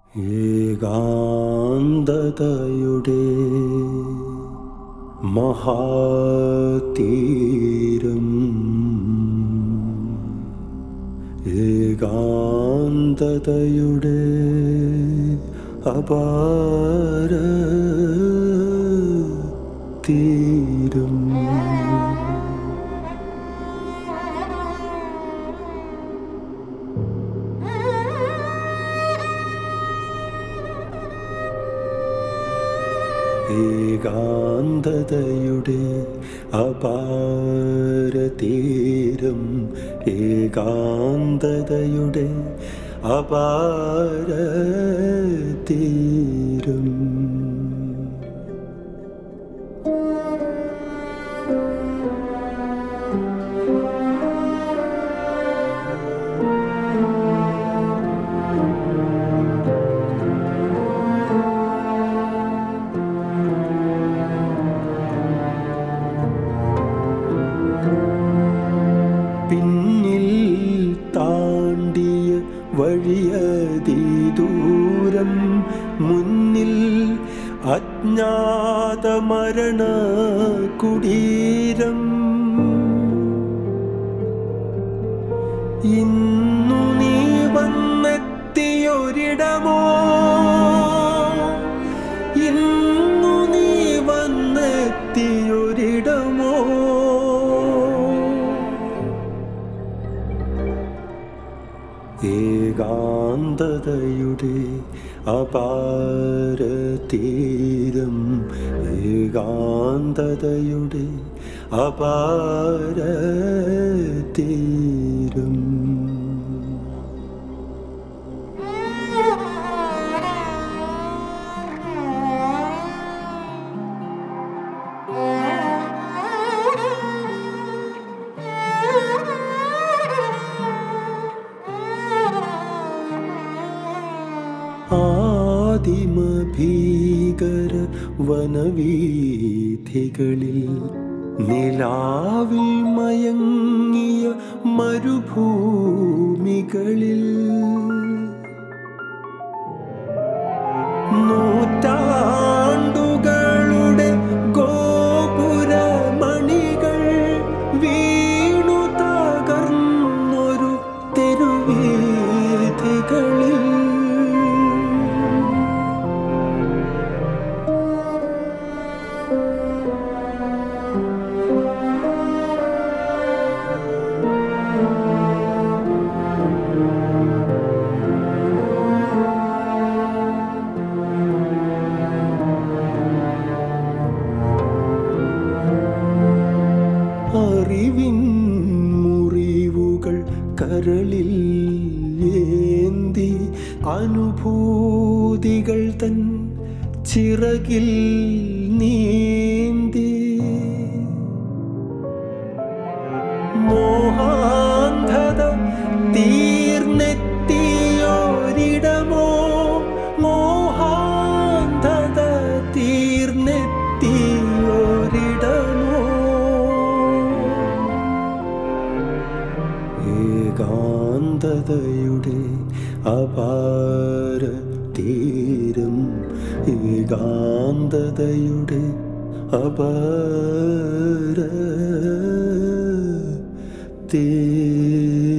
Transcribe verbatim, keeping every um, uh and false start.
ഏകാന്തതയുടെ മഹാതീരം, ഏകാന്തതയുടെ അപാര തീരം. ഏകാന്തതയുടെ അപാരതീരം, ഏകാന്തതയുടെ അപാരതീരം. പിന്നിൽ താണ്ടിയ വഴിയതി ദൂരം, മുന്നിൽ അജ്ഞാത മരണ കുടീരം. ഇന്നു നീ വന്നെത്തിയൊരിടമോ, ഇന്നു നീ വന്നെത്തിയൊരിടമോ. ഏകാന്തതയുടെ അപാരതീരം, ഏകാന്തതയുടെ അപാരതീരം. ആദിമഭീകര വനവീഥികളിൽ നിലാവിൽ മയങ്ങിയ മരുഭൂമികളിൽ നൂറ്റാണ്ടുകളുടെ ഗോപുരമണികൾ വീണു തകർന്നൊരു തെരുവീഥികളിൽ. അറിവിൻ മുറിവുകൾ കരളിൽ ഏന്തി, അനുഭൂതികൾ തൻ ചിറകിൽ നീന്തി. മോഹാന്ധത തീർന്നെത്തിയോരിടമോ, മോഹാന്ധത തീർന്നെത്തിയോരിടമോ. ഏകാന്തതയുടെ അപാരതീരം, ഏകാന്തതയുടെ അപാരതീരം.